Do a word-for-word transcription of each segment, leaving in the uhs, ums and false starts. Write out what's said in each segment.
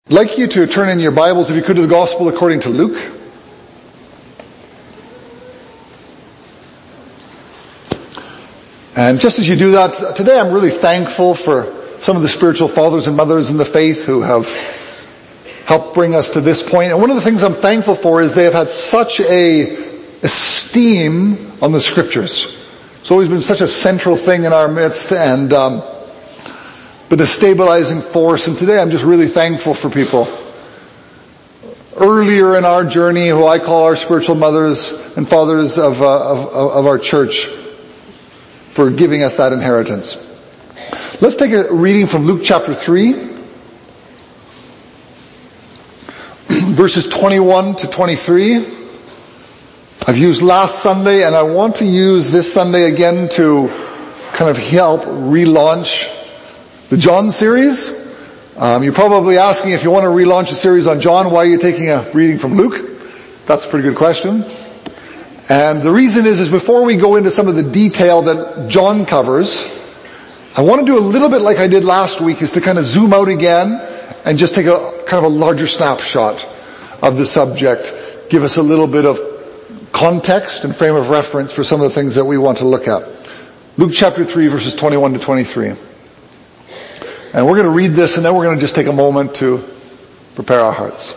I'd like you to turn in your Bibles, if you could, to the Gospel according to Luke. And just as you do that, today I'm really thankful for some of the spiritual fathers and mothers in the faith who have helped bring us to this point. And one of the things I'm thankful for is they have had such a esteem on the Scriptures. It's always been such a central thing in our midst, and um, been a stabilizing force. And today I'm just really thankful for people earlier in our journey who I call our spiritual mothers and fathers of, uh, of, of our church for giving us that inheritance. Let's take a reading from Luke chapter three, verses twenty-one to twenty-three. I've used last Sunday, and I want to use this Sunday again to kind of help relaunch the John series. Um, you're probably asking, if you want to relaunch a series on John, why are you taking a reading from Luke? That's a pretty good question. And the reason is, is before we go into some of the detail that John covers, I want to do a little bit like I did last week, is to kind of zoom out again and just take a kind of a larger snapshot of the subject, give us a little bit of context and frame of reference for some of the things that we want to look at. Luke chapter three, verses twenty-one to twenty-three. And we're going to read this, and then we're going to just take a moment to prepare our hearts.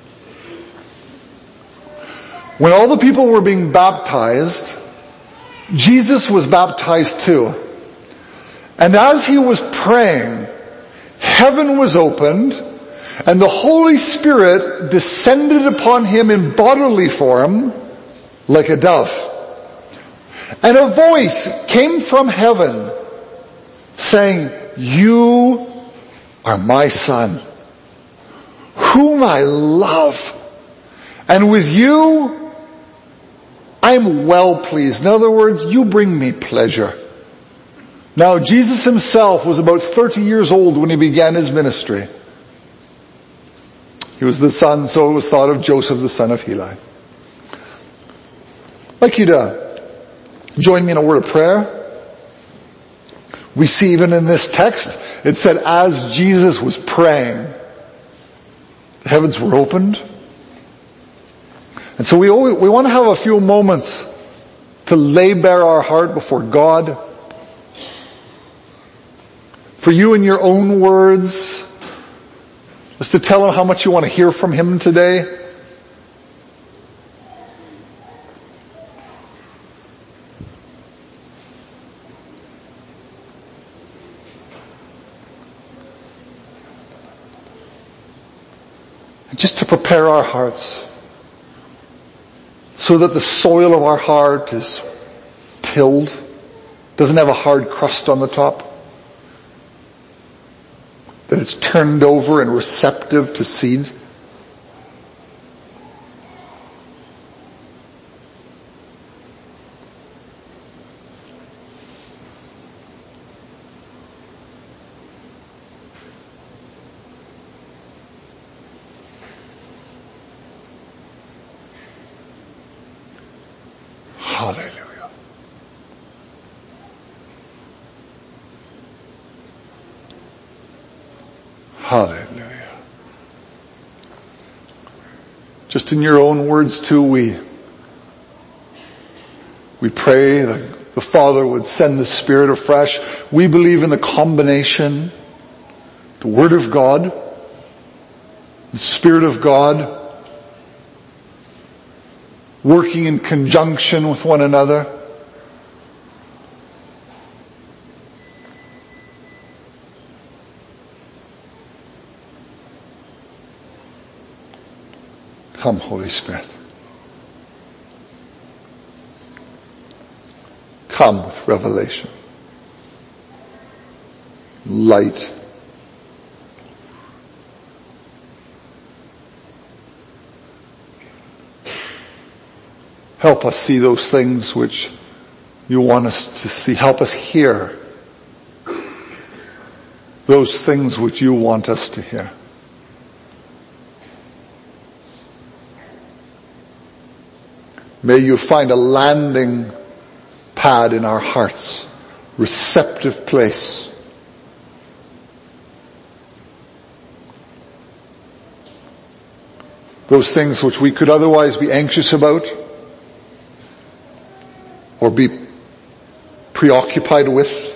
When all the people were being baptized, Jesus was baptized too. And as he was praying, heaven was opened, and the Holy Spirit descended upon him in bodily form like a dove. And a voice came from heaven saying, "You are my Son, whom I love, and with you I am well pleased." In other words, you bring me pleasure. Now, Jesus himself was about thirty years old when he began his ministry. He was the son, so it was thought, of Joseph, the son of Heli. I'd like you to join me in a word of prayer. We see even in this text, it said as Jesus was praying, the heavens were opened. And so we always, we want to have a few moments to lay bare our heart before God. For you in your own words, just to tell him how much you want to hear from him today. Just to prepare our hearts so that the soil of our heart is tilled, doesn't have a hard crust on the top, that it's turned over and receptive to seed. Hallelujah. Hallelujah. Just in your own words too, we, we pray that the Father would send the Spirit afresh. We believe in the combination, the Word of God, the Spirit of God, working in conjunction with one another. Come, Holy Spirit. Come with revelation, light. Help us see those things which you want us to see. Help us hear those things which you want us to hear. May you find a landing pad in our hearts, receptive place those things which we could otherwise be anxious about or be preoccupied with.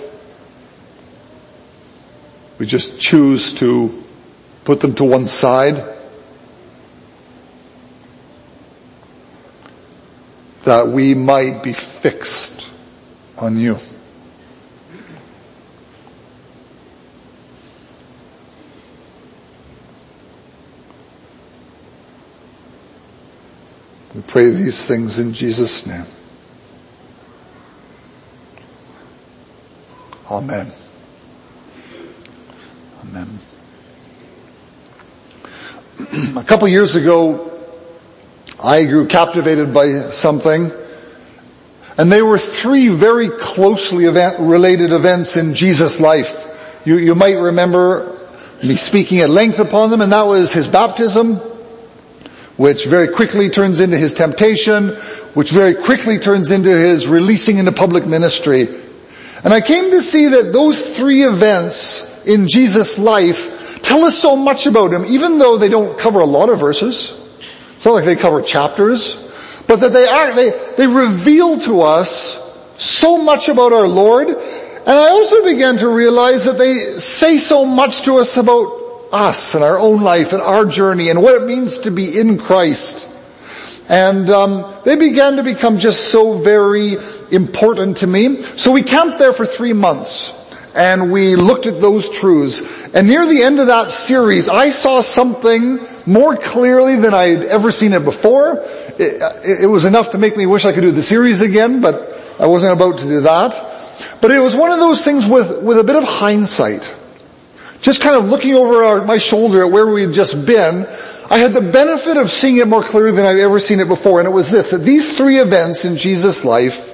We just choose to put them to one side, that we might be fixed on you. We pray these things in Jesus' name. Amen. Amen. A couple years ago, I grew captivated by something, and they were three very closely event, related events in Jesus' life. You, you might remember me speaking at length upon them, and that was his baptism, which very quickly turns into his temptation, which very quickly turns into his releasing into public ministry. And I came to see that those three events in Jesus' life tell us so much about him, even though they don't cover a lot of verses. It's not like they cover chapters, but that they are, they, they reveal to us so much about our Lord. And I also began to realize that they say so much to us about us and our own life and our journey and what it means to be in Christ. And um, they began to become just so very important to me. So we camped there for three months. And we looked at those truths. And near the end of that series, I saw something more clearly than I had ever seen it before. It, it was enough to make me wish I could do the series again, but I wasn't about to do that. But it was one of those things with, with a bit of hindsight. Just kind of looking over our, my shoulder at where we had just been, I had the benefit of seeing it more clearly than I'd ever seen it before. And it was this, that these three events in Jesus' life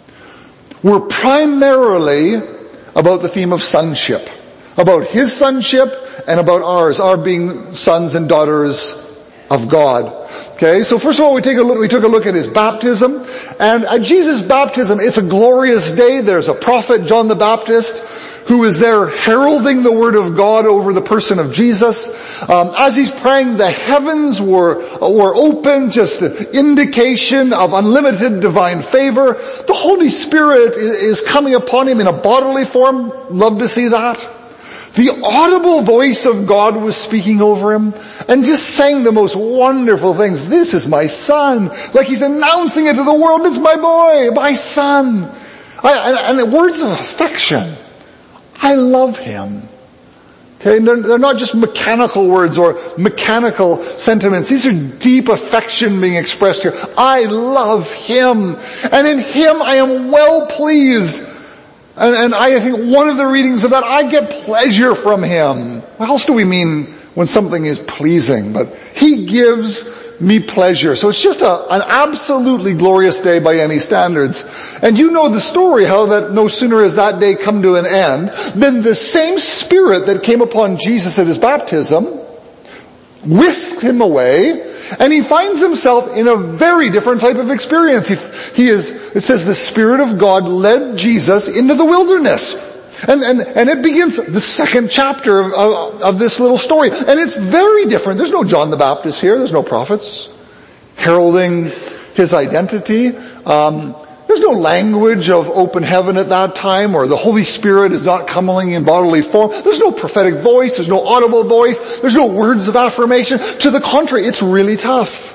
were primarily about the theme of sonship. About his sonship and about ours, our being sons and daughters of God. Okay, so first of all we take a look, we took a look at his baptism. And at Jesus' baptism, it's a glorious day. There's a prophet, John the Baptist, who is there heralding the word of God over the person of Jesus. Um, as he's praying, the heavens were, were open, just an indication of unlimited divine favor. The Holy Spirit is, is coming upon him in a bodily form. Love to see that. The audible voice of God was speaking over him and just saying the most wonderful things. This is my son. Like he's announcing it to the world. It's my boy, my son. I, and, and words of affection. I love him. Okay, they're, they're not just mechanical words or mechanical sentiments. These are deep affection being expressed here. I love him. And in him I am well pleased. And, and I think one of the readings of that, I get pleasure from him. What else do we mean when something is pleasing? But he gives me pleasure. So it's just a, an absolutely glorious day by any standards. And you know the story, how that no sooner has that day come to an end than the same Spirit that came upon Jesus at his baptism whisked him away, and he finds himself in a very different type of experience. He, he is, it says the Spirit of God led Jesus into the wilderness. And, and, and it begins the second chapter of, of, of this little story. And it's very different. There's no John the Baptist here. There's no prophets heralding his identity. Um, there's no language of open heaven at that time, or the Holy Spirit is not coming in bodily form. There's no prophetic voice. There's no audible voice. There's no words of affirmation. To the contrary, it's really tough.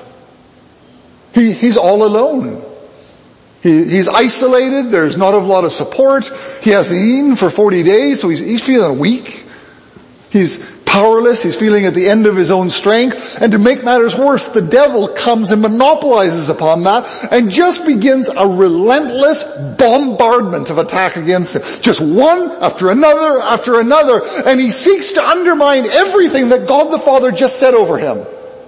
He, he's all alone. He, he's isolated. There's not a lot of support. He hasn't eaten for forty days, so he's, he's feeling weak. He's powerless. He's feeling at the end of his own strength. And to make matters worse, the devil comes and monopolizes upon that and just begins a relentless bombardment of attack against him. Just one after another after another. And he seeks to undermine everything that God the Father just said over him.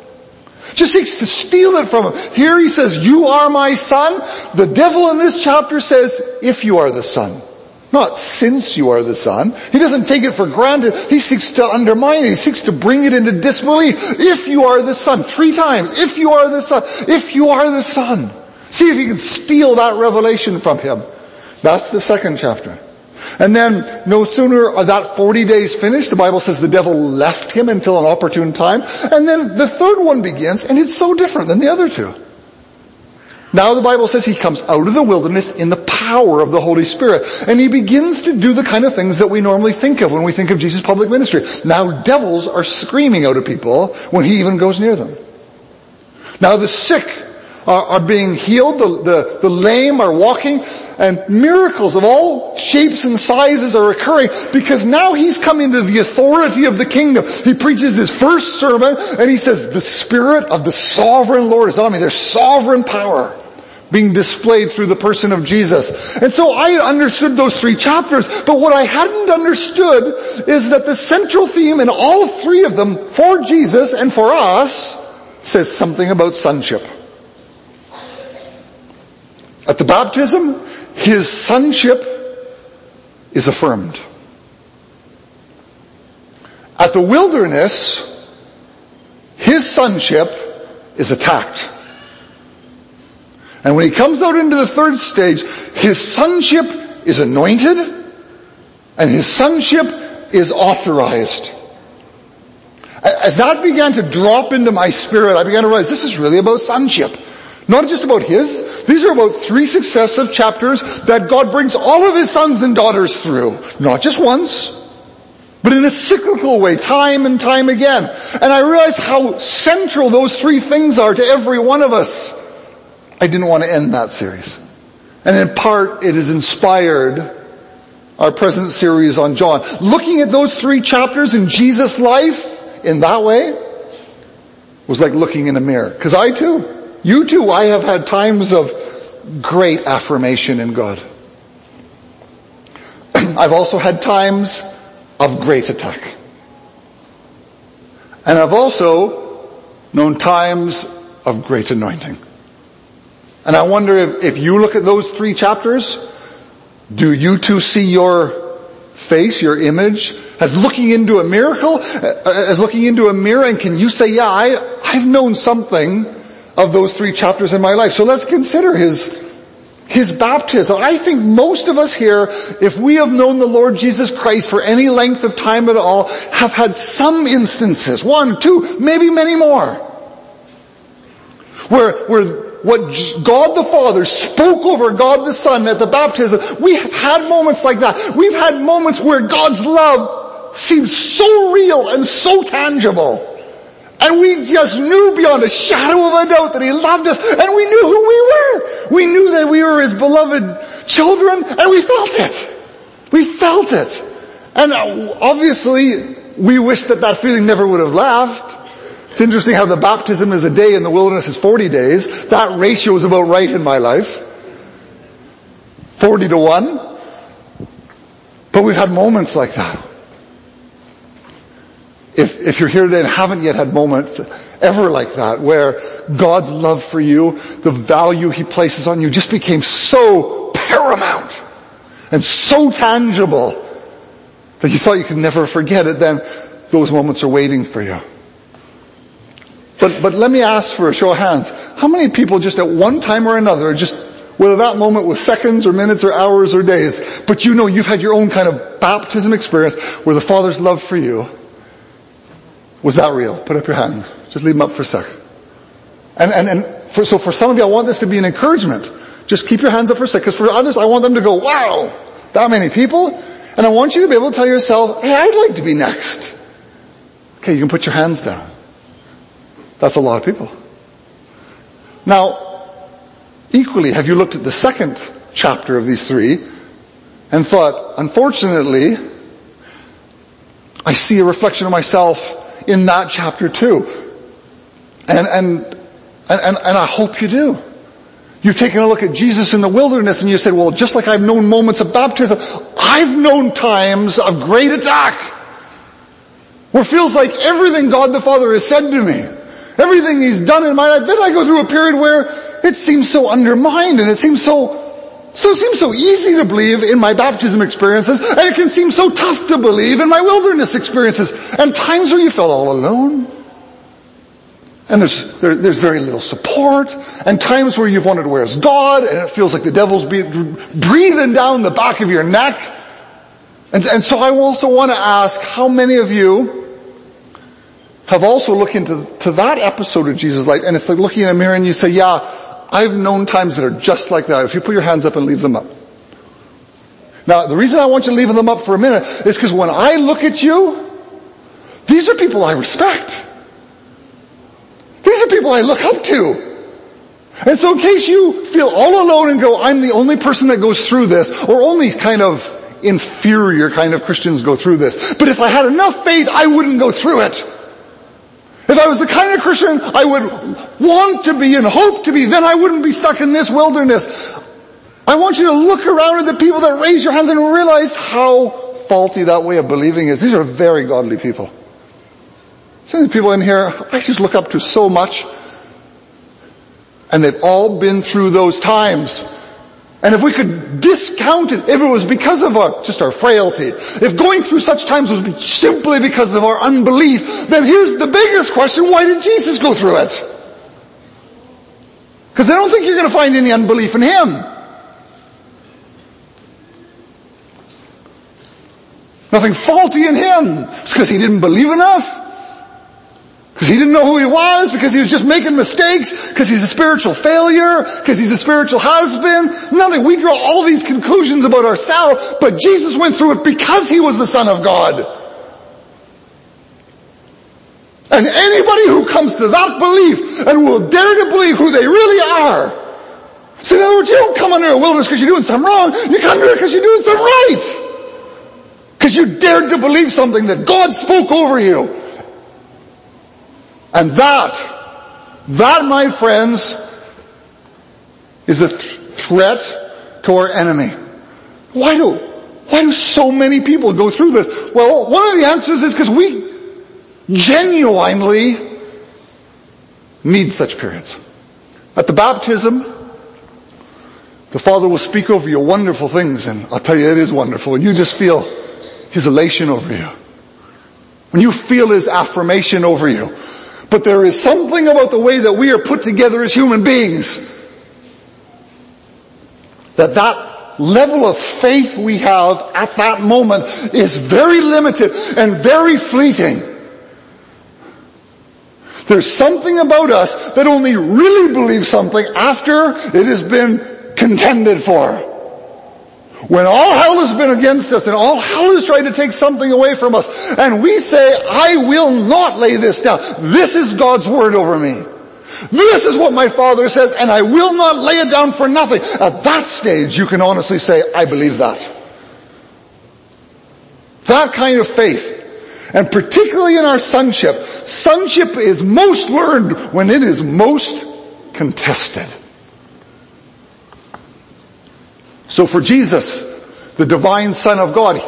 Just seeks to steal it from him. Here he says, you are my son. The devil in this chapter says, if you are the son. Not since you are the son. He doesn't take it for granted. He seeks to undermine it. He seeks to bring it into disbelief. If you are the son. Three times. If you are the son. If you are the son. See if you can steal that revelation from him. That's the second chapter. And then no sooner are that forty days finished, the Bible says the devil left him until an opportune time. And then the third one begins, and it's so different than the other two. Now the Bible says he comes out of the wilderness in the power of the Holy Spirit. And he begins to do the kind of things that we normally think of when we think of Jesus' public ministry. Now devils are screaming out of people when he even goes near them. Now the sick are, are being healed, the, the, the lame are walking, and miracles of all shapes and sizes are occurring because now he's come into the authority of the kingdom. He preaches his first sermon and he says, the Spirit of the sovereign Lord is on me. There's sovereign power being displayed through the person of Jesus. And so I understood those three chapters, but what I hadn't understood is that the central theme in all three of them for Jesus and for us says something about sonship. At the baptism, his sonship is affirmed. At the wilderness, his sonship is attacked. And when he comes out into the third stage, his sonship is anointed and his sonship is authorized. As that began to drop into my spirit, I began to realize this is really about sonship. Not just about his. These are about three successive chapters that God brings all of his sons and daughters through. Not just once, but in a cyclical way, time and time again. And I realized how central those three things are to every one of us. I didn't want to end that series. And in part, it has inspired our present series on John. Looking at those three chapters in Jesus' life in that way was like looking in a mirror. Because I too, you too, I have had times of great affirmation in God. I've also had times of great attack. And I've also known times of great anointing. And I wonder if, if you look at those three chapters, do you too see your face, your image, as looking into a miracle, as looking into a mirror, and can you say, yeah, I, I've known something of those three chapters in my life. So let's consider his, his baptism. I think most of us here, if we have known the Lord Jesus Christ for any length of time at all, have had some instances, one, two, maybe many more, where, where what God the Father spoke over God the Son at the baptism, we have had moments like that. We've had moments where God's love seemed so real and so tangible. And we just knew beyond a shadow of a doubt that he loved us, and we knew who we were. We knew that we were his beloved children, and we felt it. We felt it. And obviously, we wish that that feeling never would have left. It's interesting how the baptism is a day and the wilderness is forty days. That ratio is about right in my life. forty to one. But we've had moments like that. If, if you're here today and haven't yet had moments ever like that, where God's love for you, the value he places on you just became so paramount and so tangible that you thought you could never forget it, then those moments are waiting for you. But, but let me ask for a show of hands. How many people just at one time or another, just whether that moment was seconds or minutes or hours or days, but you know you've had your own kind of baptism experience where the Father's love for you, was that real? Put up your hand. Just leave them up for a sec. And, and, and for, so for some of you, I want this to be an encouragement. Just keep your hands up for a sec, because for others, I want them to go, wow, that many people? And I want you to be able to tell yourself, hey, I'd like to be next. Okay, you can put your hands down. That's a lot of people. Now, equally, have you looked at the second chapter of these three and thought, unfortunately, I see a reflection of myself in that chapter too. And, and, and, and I hope you do. You've taken a look at Jesus in the wilderness and you said, well, just like I've known moments of baptism, I've known times of great attack. Where it feels like everything God the Father has said to me, everything he's done in my life, then I go through a period where it seems so undermined and it seems so So it seems so easy to believe in my baptism experiences, and it can seem so tough to believe in my wilderness experiences. And times where you felt all alone. And there's, there, there's very little support. And times where you've wondered, where's God? And it feels like the devil's be, breathing down the back of your neck. And, and so I also want to ask, how many of you have also looked into to that episode of Jesus' life, and it's like looking in a mirror and you say, yeah, I've known times that are just like that. If you put your hands up and leave them up. Now, the reason I want you to leave them up for a minute is because when I look at you, these are people I respect. These are people I look up to. And so in case you feel all alone and go, I'm the only person that goes through this, or only kind of inferior kind of Christians go through this. But if I had enough faith, I wouldn't go through it. If I was the kind of Christian I would want to be and hope to be, then I wouldn't be stuck in this wilderness. I want you to look around at the people that raise your hands and realize how faulty that way of believing is. These are very godly people. Some of the people in here I just look up to so much. And they've all been through those times. And if we could discount it, if it was because of our, just our frailty, if going through such times was simply because of our unbelief, then here's the biggest question, why did Jesus go through it? Because I don't think you're going to find any unbelief in Him. Nothing faulty in Him. It's because He didn't believe enough. Because He didn't know who He was, because He was just making mistakes, because He's a spiritual failure, because He's a spiritual husband. Nothing. We draw all these conclusions about ourselves, but Jesus went through it because He was the Son of God. And anybody who comes to that belief and will dare to believe who they really are. So in other words, you don't come under a wilderness because you're doing something wrong. You come here because you're doing something right. Because you dared to believe something that God spoke over you. And that, that, my friends, is a th- threat to our enemy. Why do, why do so many people go through this? Well, one of the answers is because we genuinely need such periods. At the baptism, the Father will speak over you wonderful things, and I'll tell you it is wonderful, and you just feel His elation over you. When you feel His affirmation over you. But there is something about the way that we are put together as human beings that that level of faith we have at that moment is very limited and very fleeting. There's something about us that only really believes something after it has been contended for. When all hell has been against us and all hell has tried to take something away from us, and we say, I will not lay this down. This is God's word over me. This is what my Father says, and I will not lay it down for nothing. At that stage, you can honestly say, I believe that. That kind of faith, and particularly in our sonship, sonship is most learned when it is most contested. So for Jesus, the divine Son of God,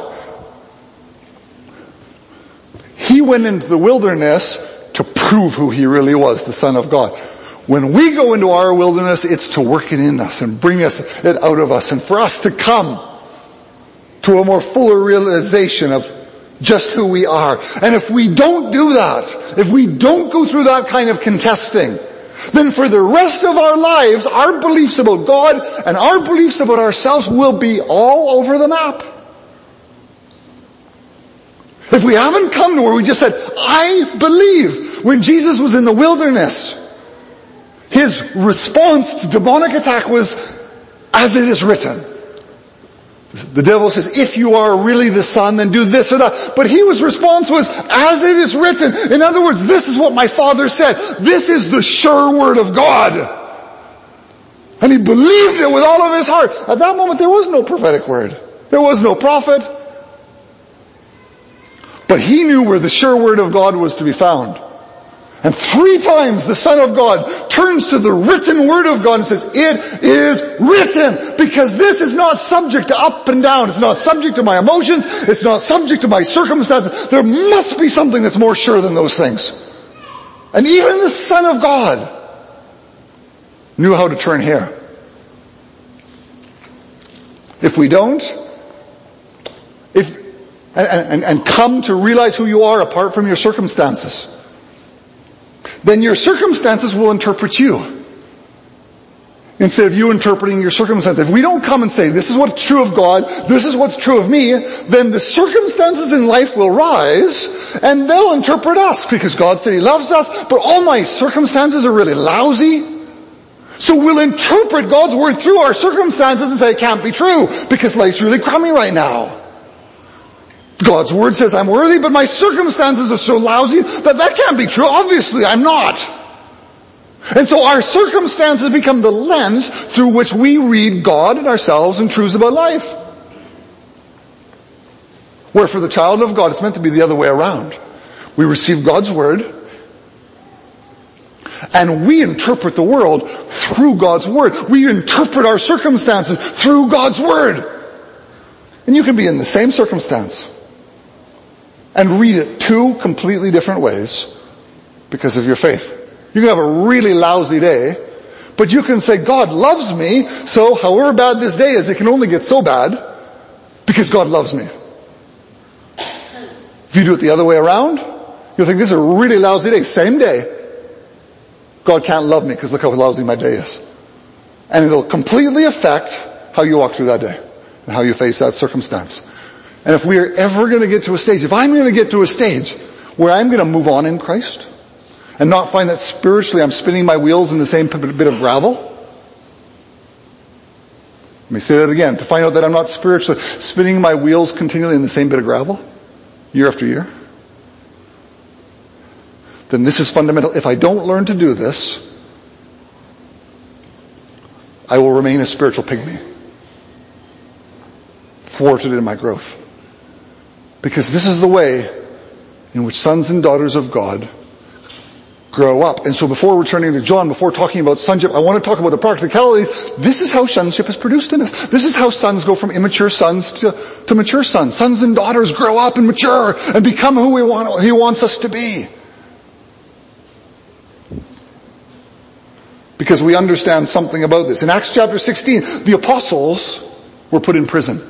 He went into the wilderness to prove who He really was, the Son of God. When we go into our wilderness, it's to work it in us and bring us it out of us, and for us to come to a more fuller realization of just who we are. And if we don't do that, if we don't go through that kind of contesting, then for the rest of our lives, our beliefs about God and our beliefs about ourselves will be all over the map. If we haven't come to where we just said, I believe, when Jesus was in the wilderness, His response to demonic attack was, as it is written. The devil says, if you are really the Son, then do this or that. But His response was, as it is written. In other words, this is what my Father said. This is the sure word of God. And He believed it with all of His heart. At that moment, there was no prophetic word. There was no prophet. But He knew where the sure word of God was to be found. And three times the Son of God turns to the written word of God and says, it is written, because this is not subject to up and down. It's not subject to my emotions. It's not subject to my circumstances. There must be something that's more sure than those things. And even the Son of God knew how to turn here. If we don't, if, and, and, and come to realize who you are apart from your circumstances, then your circumstances will interpret you. instead of you interpreting your circumstances. If we don't come and say, this is what's true of God, this is what's true of me, then the circumstances in life will rise, and they'll interpret us, because God said He loves us, but all my circumstances are really lousy. So we'll interpret God's Word through our circumstances and say, it can't be true, because life's really crummy right now. God's Word says I'm worthy, but my circumstances are so lousy that that can't be true. Obviously, I'm not. And so our circumstances become the lens through which we read God and ourselves and truths about life. Where for the child of God, it's meant to be the other way around. We receive God's Word, and we interpret the world through God's Word. We interpret our circumstances through God's Word. And you can be in the same circumstance and read it two completely different ways because of your faith. You can have a really lousy day, but you can say, God loves me, so however bad this day is, it can only get so bad because God loves me. If you do it the other way around, you'll think this is a really lousy day. Same day. God can't love me because look how lousy my day is. And it'll completely affect how you walk through that day and how you face that circumstance. And if we are ever going to get to a stage, if I'm going to get to a stage where I'm going to move on in Christ, and not find that spiritually I'm spinning my wheels in the same bit of gravel. Let me say that again. To find out that I'm not spiritually spinning my wheels continually in the same bit of gravel, year after year. Then this is fundamental. If I don't learn to do this, I will remain a spiritual pygmy. Thwarted in my growth. Because this is the way in which sons and daughters of God grow up. And so before returning to John, before talking about sonship, I want to talk about the practicalities. This is how sonship is produced in us. This is how sons go from immature sons to, to mature sons. Sons and daughters grow up and mature and become who we want, He wants us to be. Because we understand something about this. In Acts chapter sixteen, the apostles were put in prison.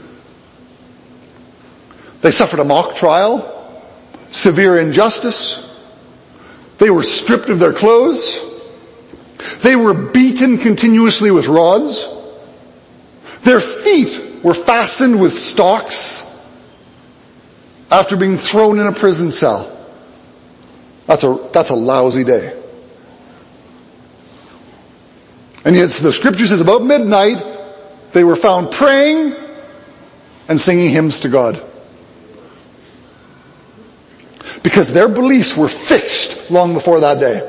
They suffered a mock trial, severe injustice. They were stripped of their clothes. They were beaten continuously with rods. Their feet were fastened with stocks after being thrown in a prison cell. That's a, that's a lousy day. And yet the scripture says about midnight, they were found praying and singing hymns to God. Because their beliefs were fixed long before that day.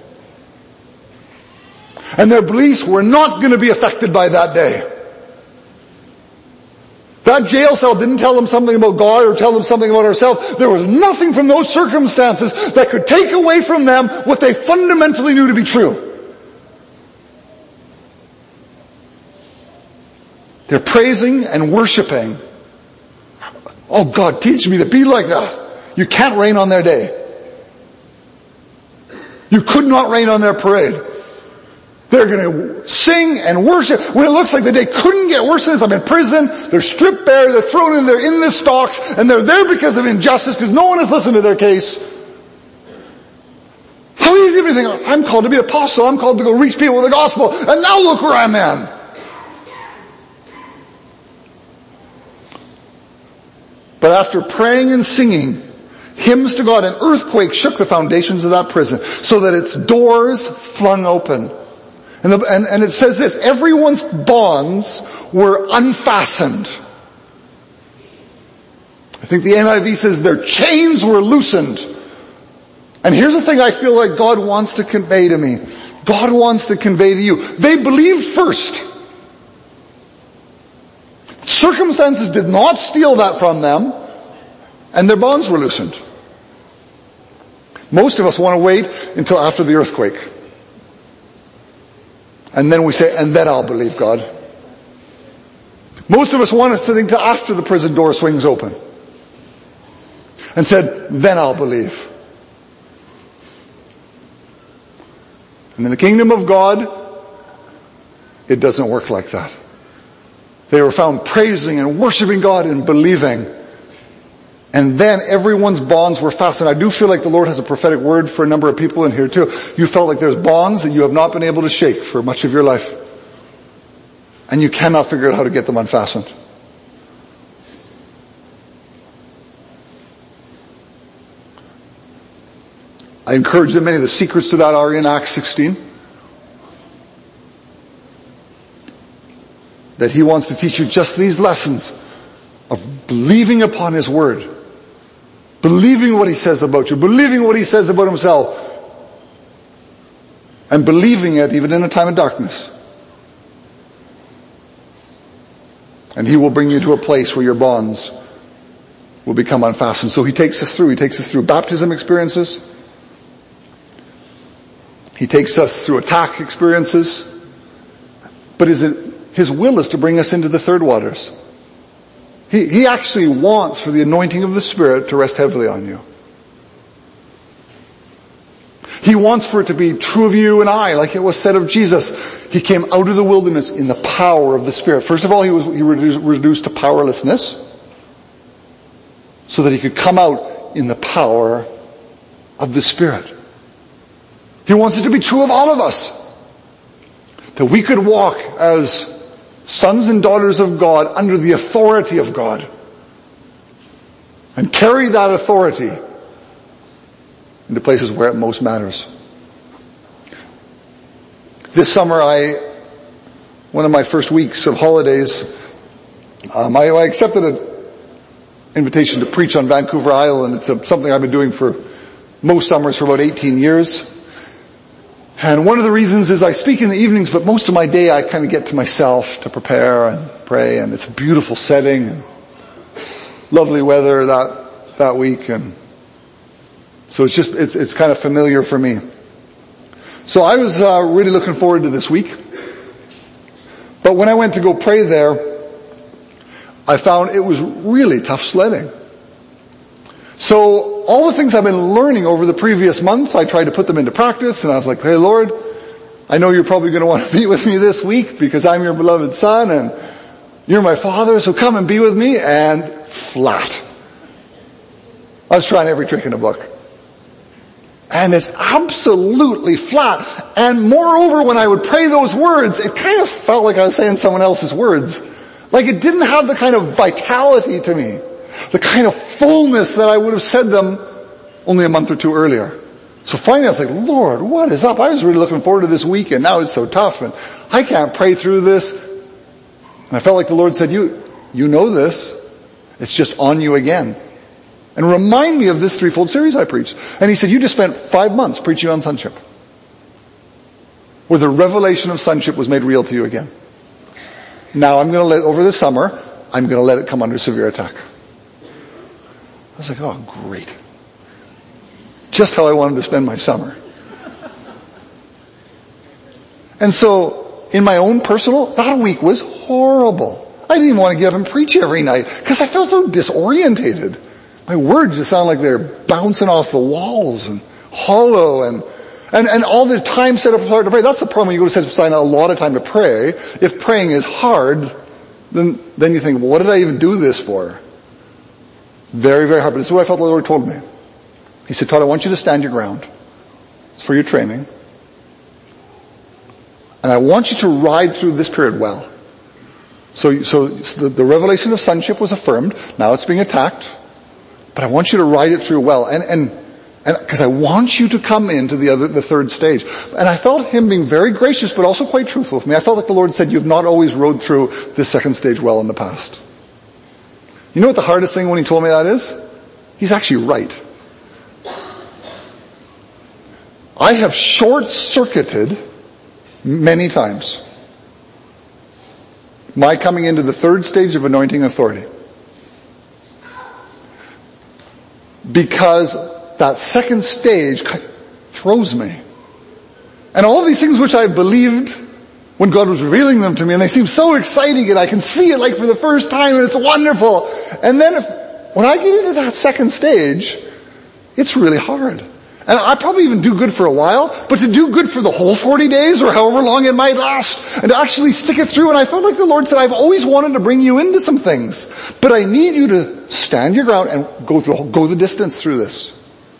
And their beliefs were not going to be affected by that day. That jail cell didn't tell them something about God or tell them something about ourselves. There was nothing from those circumstances that could take away from them what they fundamentally knew to be true. They're praising and worshiping. Oh God, teach me to be like that. You can't rain on their day. You could not rain on their parade. They're going to sing and worship when it looks like the day couldn't get worse than this. I'm in prison. They're stripped bare. They're thrown in there in the stocks, and they're there because of injustice, because no one has listened to their case. How easy everything. I'm called to be an apostle. I'm called to go reach people with the gospel, and now look where I'm at. But after praying and singing hymns to God, an earthquake shook the foundations of that prison so that its doors flung open. And, the, and, and it says this, everyone's bonds were unfastened. I think the N I V says their chains were loosened. And here's the thing I feel like God wants to convey to me. God wants to convey to you. They believed first. Circumstances did not steal that from them, and their bonds were loosened. Most of us want to wait until after the earthquake. And then we say, and then I'll believe God. Most of us want to think until after the prison door swings open. And said, then I'll believe. And in the kingdom of God, it doesn't work like that. They were found praising and worshiping God and believing. And then everyone's bonds were fastened. I do feel like the Lord has a prophetic word for a number of people in here too. You felt like there's bonds that you have not been able to shake for much of your life. and you cannot figure out how to get them unfastened. I encourage them, many of the secrets to that are in Acts sixteen. That he wants to teach you just these lessons of believing upon his word. Believing what he says about you. Believing what he says about himself. And believing it even in a time of darkness. And he will bring you to a place where your bonds will become unfastened. So he takes us through. He takes us through baptism experiences. He takes us through attack experiences. But is it his will is to bring us into the third waters. He, he actually wants for the anointing of the Spirit to rest heavily on you. He wants for it to be true of you and I, like it was said of Jesus. He came out of the wilderness in the power of the Spirit. First of all, he was he reduced, reduced to powerlessness, so that he could come out in the power of the Spirit. He wants it to be true of all of us, that we could walk as sons and daughters of God under the authority of God, and carry that authority into places where it most matters. This summer, I, one of my first weeks of holidays, um, I, I accepted an invitation to preach on Vancouver Island. It's a, something I've been doing for most summers for about eighteen years. And one of the reasons is I speak in the evenings, but most of my day I kind of get to myself to prepare and pray, and it's a beautiful setting, and lovely weather that, that week, and so it's just, it's, it's kind of familiar for me. So I was uh, really looking forward to this week. But when I went to go pray there, I found it was really tough sledding. So all the things I've been learning over the previous months, I tried to put them into practice, and I was like, hey Lord, I know you're probably going to want to meet with me this week because I'm your beloved son and you're my father, so come and be with me. And flat. I was trying every trick in the book. And it's absolutely flat. And moreover, when I would pray those words, it kind of felt like I was saying someone else's words. Like it didn't have the kind of vitality to me, the kind of fullness that I would have said them only a month or two earlier. So finally I was like, Lord, what is up? I was really looking forward to this week, and now it's so tough, and I can't pray through this. And I felt like the Lord said, you, you know this. It's just on you again. And remind me of this threefold series I preached. And he said, you just spent five months preaching on sonship, where the revelation of sonship was made real to you again. Now I'm going to let, over the summer, I'm going to let it come under severe attack. I was like, oh great. Just how I wanted to spend my summer. And so, in my own personal, that week was horrible. I didn't even want to get up and preach every night, because I felt so disorientated. My words just sound like they're bouncing off the walls and hollow, and and and all the time set apart to pray. That's the problem when you go to set aside a lot of time to pray. If praying is hard, then then you think, well, what did I even do this for? Very, very hard. But this is what I felt the Lord told me. He said, Todd, I want you to stand your ground. It's for your training. And I want you to ride through this period well. So, so the, the revelation of sonship was affirmed. Now it's being attacked. But I want you to ride it through well. And, and, and, cause I want you to come into the other, the third stage. And I felt him being very gracious, but also quite truthful with me. I felt like the Lord said, you've not always rode through this second stage well in the past. You know what the hardest thing when he told me that is? He's actually right. I have short-circuited many times my coming into the third stage of anointing authority, because that second stage throws me. And all of these things which I believed when God was revealing them to me, and they seem so exciting, and I can see it like for the first time, and it's wonderful. And then if, when I get into that second stage, it's really hard. And I probably even do good for a while, but to do good for the whole forty days or however long it might last, and to actually stick it through, and I felt like the Lord said, I've always wanted to bring you into some things, but I need you to stand your ground and go through, go the distance through this.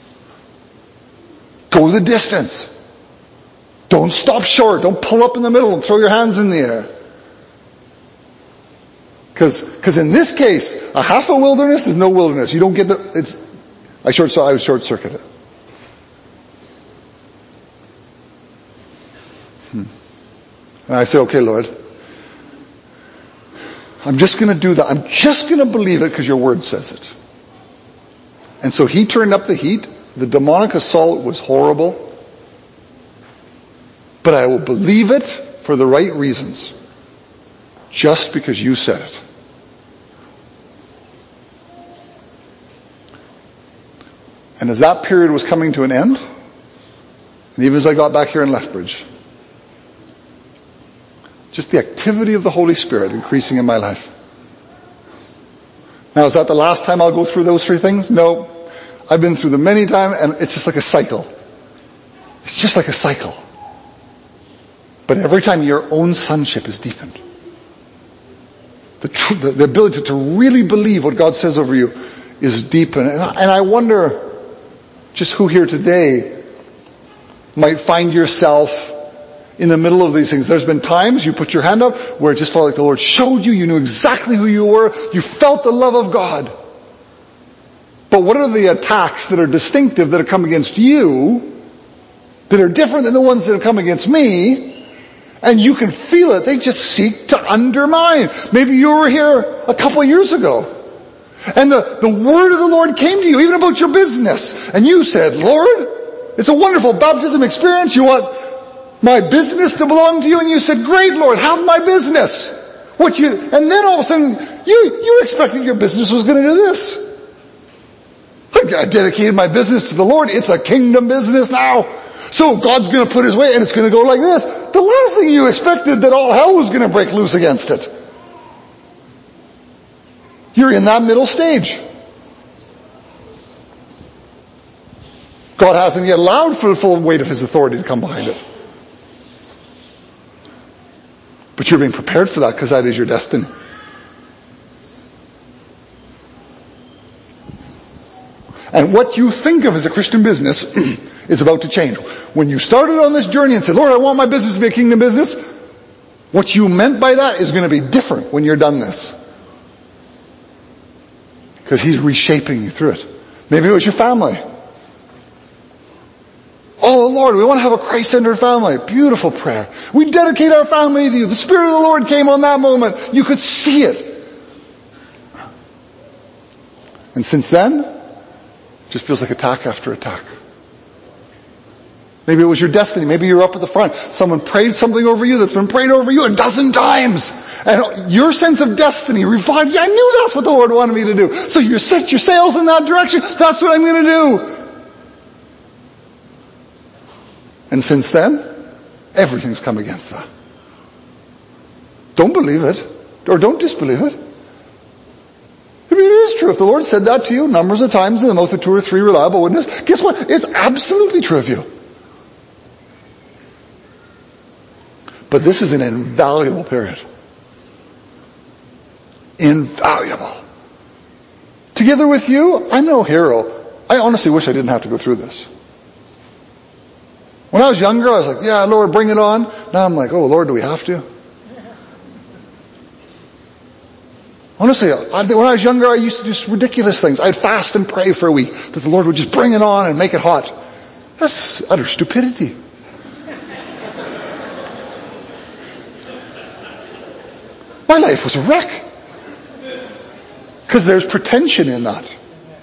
Go the distance. Don't stop short. Don't pull up in the middle and throw your hands in the air. Cause, cause in this case, a half a wilderness is no wilderness. You don't get the, it's, I short, I was short circuited. Hmm. And I said, okay, Lord, I'm just gonna do that. I'm just gonna believe it because your word says it. And so he turned up the heat. The demonic assault was horrible. But I will believe it for the right reasons. Just because you said it. And as that period was coming to an end, and even as I got back here in Lethbridge, just the activity of the Holy Spirit increasing in my life. Now, is that the last time I'll go through those three things? No. I've been through them many times, and it's just like a cycle. It's just like a cycle. But every time your own sonship is deepened. The, tr- the, the ability to really believe what God says over you is deepened. And I, and I wonder just who here today might find yourself in the middle of these things. There's been times you put your hand up where it just felt like the Lord showed you, you knew exactly who you were, you felt the love of God. But what are the attacks that are distinctive that have come against you, that are different than the ones that have come against me? And you can feel it. They just seek to undermine. Maybe you were here a couple of years ago. And the, the word of the Lord came to you, even about your business. And you said, Lord, it's a wonderful baptism experience. You want my business to belong to you? And you said, great, Lord, have my business. What you, and then all of a sudden, you, you were expecting your business was going to do this. I dedicated my business to the Lord. It's a kingdom business now. So God's going to put his way and it's going to go like this. The last thing you expected that all hell was going to break loose against it. You're in that middle stage. God hasn't yet allowed for the full weight of his authority to come behind it. But you're being prepared for that because that is your destiny. And what you think of as a Christian business is about to change. When you started on this journey and said, Lord, I want my business to be a kingdom business, what you meant by that is going to be different when you're done this. Because he's reshaping you through it. Maybe it was your family. Oh Lord, we want to have a Christ-centered family. Beautiful prayer. We dedicate our family to you. The Spirit of the Lord came on that moment. You could see it. And since then, it just feels like attack after attack. Maybe it was your destiny. Maybe you're up at the front. Someone prayed something over you that's been prayed over you a dozen times. And your sense of destiny revived. Yeah, I knew that's what the Lord wanted me to do. So you set your sails in that direction. That's what I'm going to do. And since then, everything's come against that. Don't believe it. Or don't disbelieve it. I mean, it is true. If the Lord said that to you numbers of times in the mouth of two or three reliable witnesses, guess what? It's absolutely true of you. But this is an invaluable period. Invaluable. Together with you, I'm no hero. I honestly wish I didn't have to go through this. When I was younger, I was like, yeah, Lord, bring it on. Now I'm like, oh, Lord, do we have to? Honestly, I, when I was younger, I used to do ridiculous things. I'd fast and pray for a week that the Lord would just bring it on and make it hot. That's utter stupidity. My life was a wreck. Because there's pretension in that.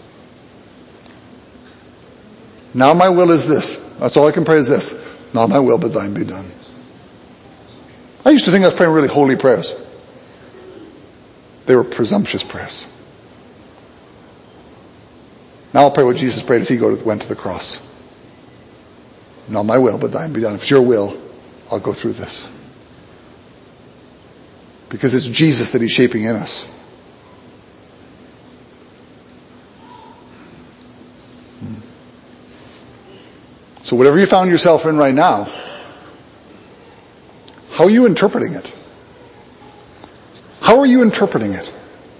Now my will is this. That's all I can pray is this. Not my will, but thine be done. I used to think I was praying really holy prayers. They were presumptuous prayers. Now I'll pray what Jesus prayed as he go to, went to the cross. Not my will, but thine be done. If it's your will, I'll go through this. Because it's Jesus that he's shaping in us. So whatever you found yourself in right now, how are you interpreting it? How are you interpreting it?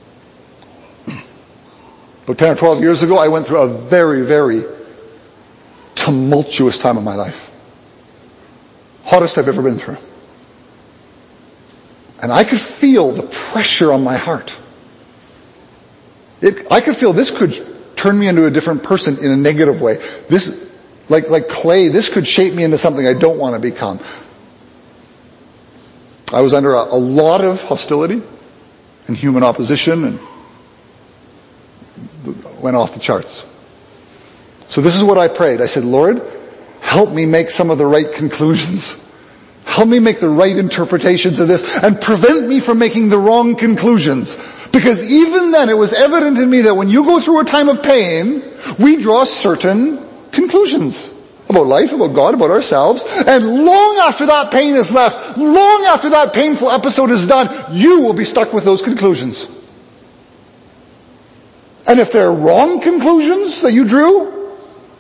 About ten or twelve years ago, I went through a very, very tumultuous time of my life. Hottest I've ever been through. And I could feel the pressure on my heart. It, I could feel this could turn me into a different person in a negative way. This, like, like clay, this could shape me into something I don't want to become. I was under a, a lot of hostility and human opposition and went off the charts. So this is what I prayed. I said, Lord, help me make some of the right conclusions. Help me make the right interpretations of this and prevent me from making the wrong conclusions. Because even then it was evident in me that when you go through a time of pain, we draw certain conclusions about life, about God, about ourselves. And long after that pain is left, long after that painful episode is done, you will be stuck with those conclusions. And if they're wrong conclusions that you drew,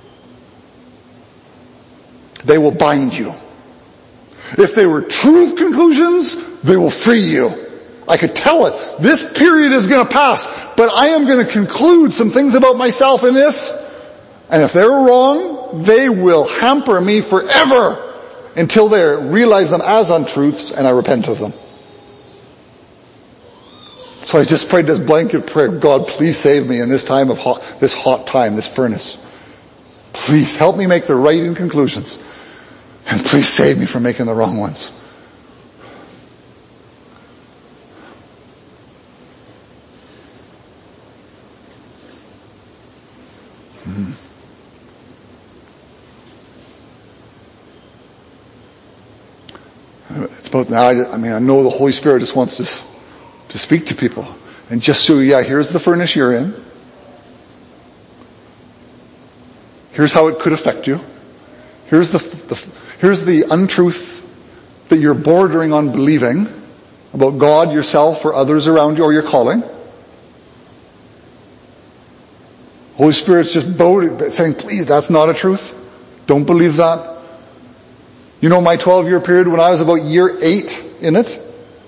they will bind you. If they were truth conclusions, they will free you. I could tell it. This period is going to pass, but I am going to conclude some things about myself in this. And if they're wrong, they will hamper me forever until they realize them as untruths and I repent of them. So I just prayed this blanket prayer. God, please save me in this time of hot, this hot time, this furnace. Please help me make the right conclusions. And please save me from making the wrong ones. Mm-hmm. It's about now, I, I mean, I know the Holy Spirit just wants to, to speak to people. And just so, yeah, here's the furnace you're in. Here's how it could affect you. Here's the, the here's the untruth that you're bordering on believing about God, yourself, or others around you, or your calling. Holy Spirit's just bowed, saying, please, that's not a truth. Don't believe that. You know my twelve-year period when I was about year eight in it?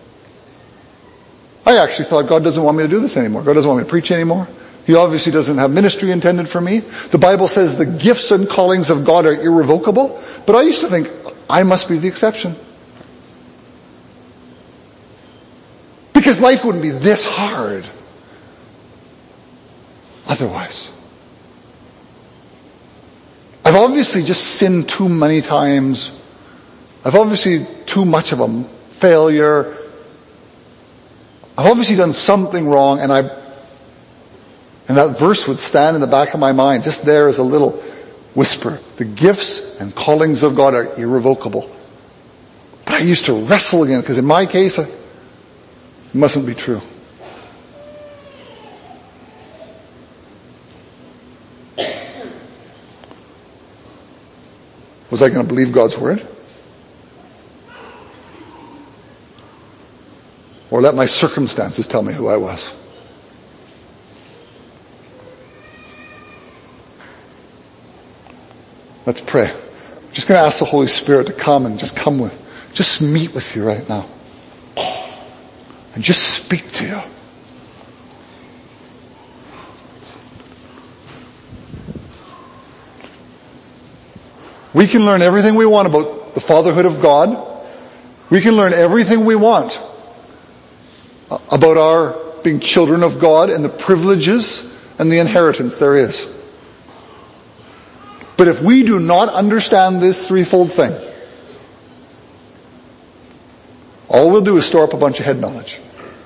I actually thought God doesn't want me to do this anymore. God doesn't want me to preach anymore. He obviously doesn't have ministry intended for me. The Bible says the gifts and callings of God are irrevocable. But I used to think, I must be the exception. Because life wouldn't be this hard otherwise. I've obviously just sinned too many times. I've obviously too much of a failure. I've obviously done something wrong, and I And that verse would stand in the back of my mind, just there as a little whisper. The gifts and callings of God are irrevocable. But I used to wrestle again, because in my case, it mustn't be true. Was I going to believe God's word? Or let my circumstances tell me who I was? Let's pray. I'm just going to ask the Holy Spirit to come and just come with, just meet with you right now. And just speak to you. We can learn everything we want about the fatherhood of God. We can learn everything we want about our being children of God and the privileges and the inheritance there is. But if we do not understand this threefold thing, all we'll do is store up a bunch of head knowledge.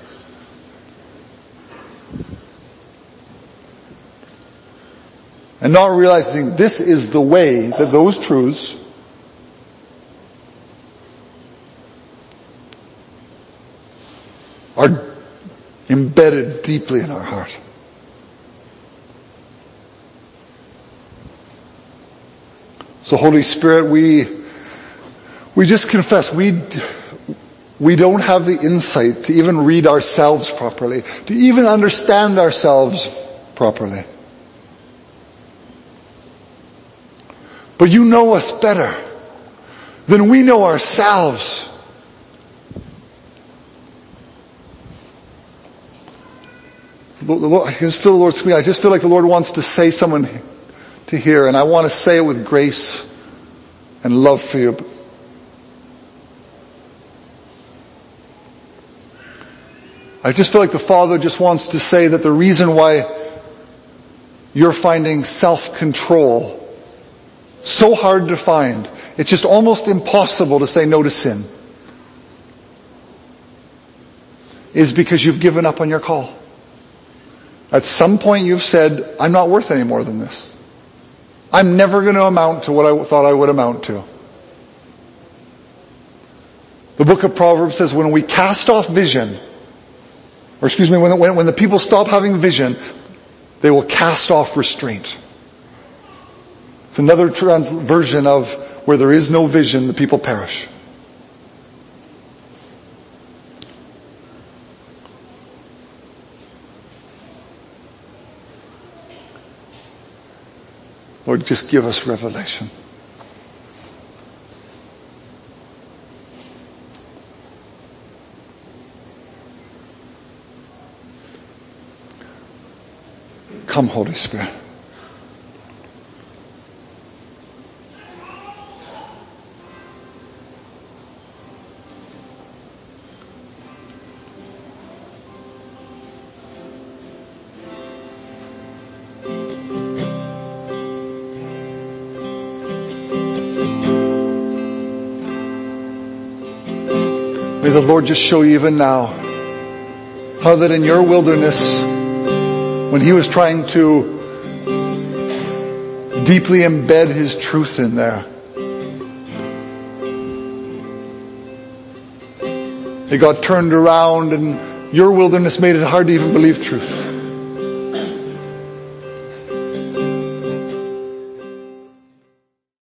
And not realizing this is the way that those truths are embedded deeply in our heart. So Holy Spirit, we, we just confess we, we don't have the insight to even read ourselves properly, to even understand ourselves properly. But you know us better than we know ourselves. I just feel the Lord speak. I just feel like the Lord wants to say someone to hear, and I want to say it with grace and love for you. I just feel like the Father just wants to say that the reason why you're finding self-control so hard to find, it's just almost impossible to say no to sin, is because you've given up on your call. At some point you've said, I'm not worth any more than this. I'm never going to amount to what I thought I would amount to. The book of Proverbs says when we cast off vision, or excuse me, when, when, when the people stop having vision, they will cast off restraint. It's another trans- version of where there is no vision, the people perish. Lord, just give us revelation. Come, Holy Spirit. May the Lord just show you even now how that in your wilderness, when he was trying to deeply embed his truth in there, it got turned around and your wilderness made it hard to even believe truth.